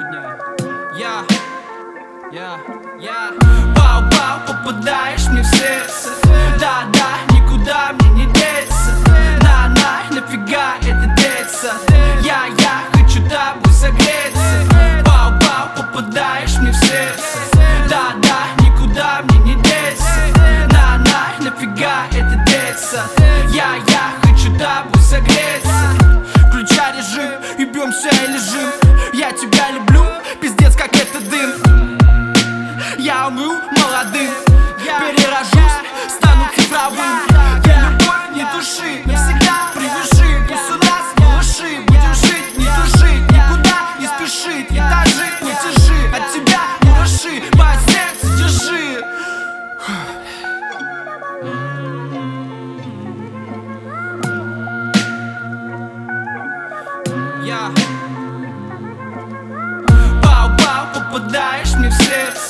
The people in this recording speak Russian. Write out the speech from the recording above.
сегодня. Бау-бау, попадаешь мне в сердце. Да-да, никуда мне не деться. На-на, нафига это деться? Я хочу тобой согреться. Бау-бау, попадаешь мне в сердце. Да-да, никуда мне не деться. На-на, нафига это деться? Я хочу тобой согреться. Включай режим и бьемся и лежим. Я тебя люблю, пиздец как это дым. Я умру молодым, перерожусь, стану цифровым. Я любовь не души, навсегда привяжи. Пусть у нас малыши, будем жить, не тужить, никуда не спешит. Этажи, платежи, от тебя мураши, по сердцу держи. Бау-бау, попадаешь мне в сердце.